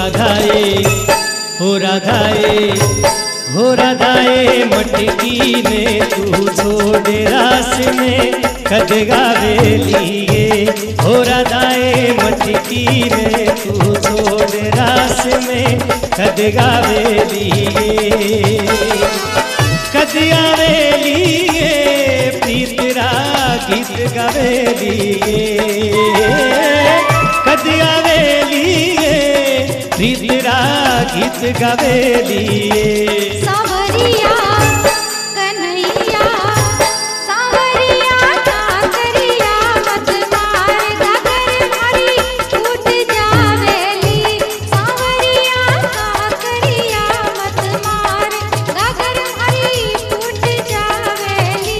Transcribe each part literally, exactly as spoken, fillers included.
राधाए हो राधाए हो राधाए मटकी में तू छोड़ रास में कद गावे लिए हो राधाए मटकी में तू छोड़ रास में कद गावे लिए कद गावे लिए प्रीतरा गीत गावे लिए कद गावे लिए प्रीतरा गीत गावे लिए सावरिया कन्हैया सावरिया काकरिया मत मार गागर भरी टूट जावेली सावरिया काकरिया मत मार गागर भरी टूट जावेली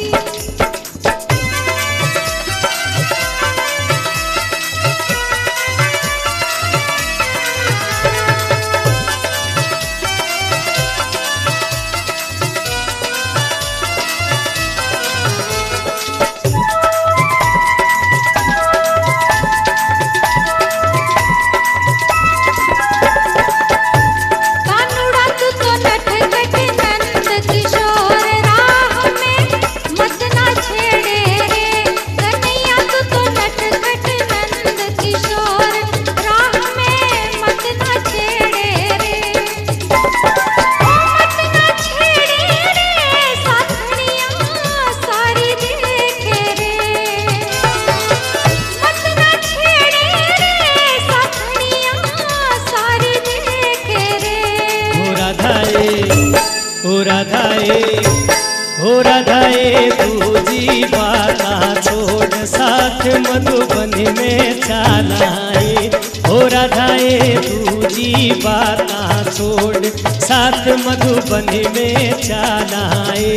हो राधाए हो राधाए दूजी बाता छोड़ साथ मधुबन में चलाए हो राधाए दूजी बाता छोड़ साथ मधुबन में चलाए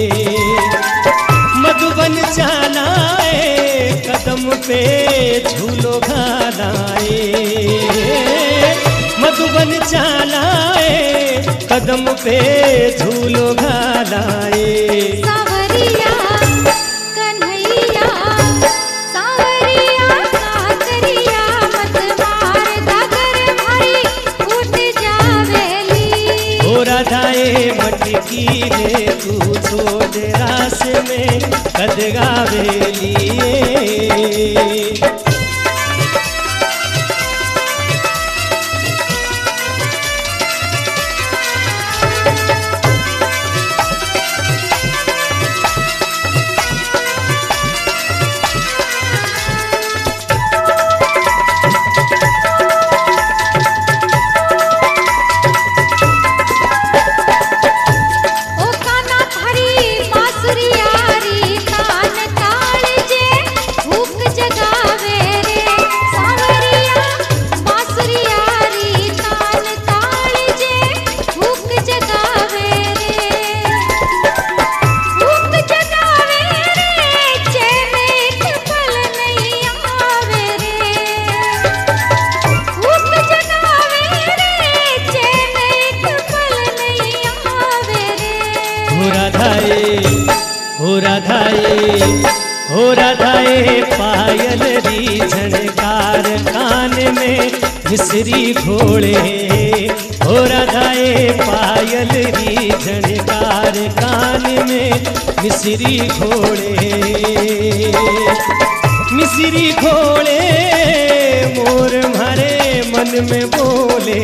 मधुबन चलाए कदम पे झूलो घालाए मधुबन चलाए कदम पे झूलो घालाए सावरिया कन्हैया सावरिया काकरिया मत मार गागर भरी टूट जावेली हो राधाए मटकी ने तू छोड़ रास में कद गावे लिए हो राधाए हो राधाए पायल री झनकार कान में मिसरी घोड़े हो राधाए पायल री झनकार कान में मिसरी घोड़े मिसरी घोड़े मोर मारे मन में बोले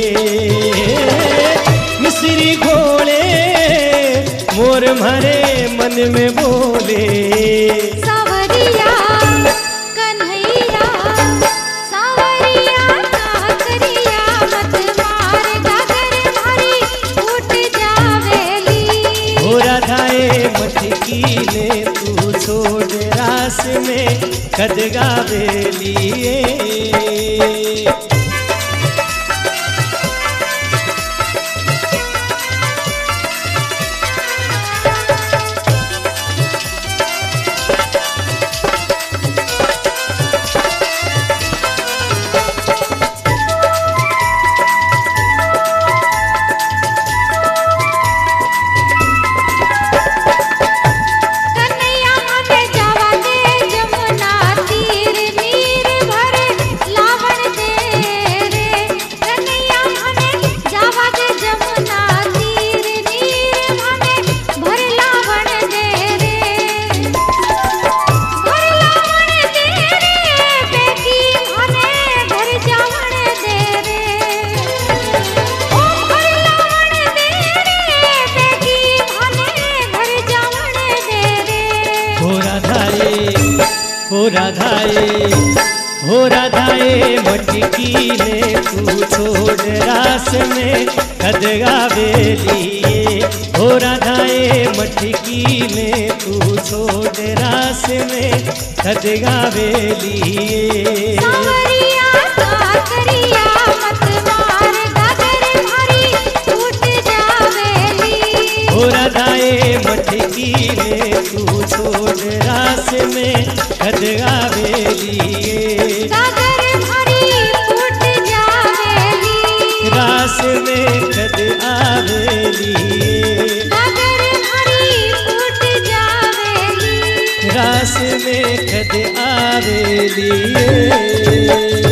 मिसरी घोड़े मोर मारे मन में बोले सावरिया कन्हैया सावरिया काकरिया मत मार गागर भरी टूट जावेली हो राधाए मटकी ने तू छोड़ रास में कद गावे लिए कन्हैया हमें जावा दे जमुना तीर नी हो राधाए हो राधाए मटकी ले तू छोड़ रास में कद गावेली हो राधाए मटकी ले तू छोड़ रास में कद गावेली सावरिया काकरिया मत मार गगर मारी टूट जावेली हो राधाए मटकी ले तू छोड़ रास में कद गावेली गगर मारी टूट जावेली रास में कद आवेली गगर मारी टूट जावेली रास में कद आवेली